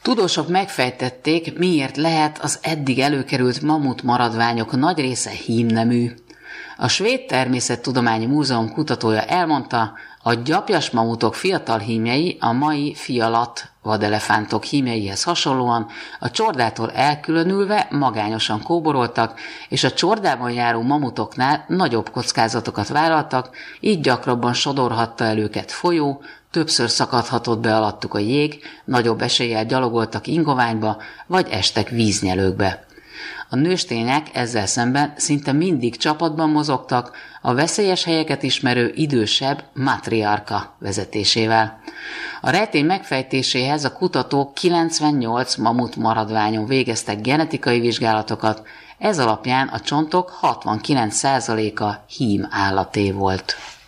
Tudósok megfejtették, miért lehet az eddig előkerült mamut maradványok nagy része hímnemű. A Svéd Természettudományi Múzeum kutatója elmondta, a gyapjas mamutok fiatal hímjei a mai fialat vadelefántok hímjeihez hasonlóan a csordától elkülönülve magányosan kóboroltak, és a csordában járó mamutoknál nagyobb kockázatokat vállaltak, így gyakrabban sodorhatta el őket folyó, többször szakadhatott be alattuk a jég, nagyobb eséllyel gyalogoltak ingoványba, vagy estek víznyelőkbe. A nőstények ezzel szemben szinte mindig csapatban mozogtak, a veszélyes helyeket ismerő idősebb matriarka vezetésével. A rejtély megfejtéséhez a kutatók 98 mamut maradványon végeztek genetikai vizsgálatokat, ez alapján a csontok 69%-a hím állaté volt.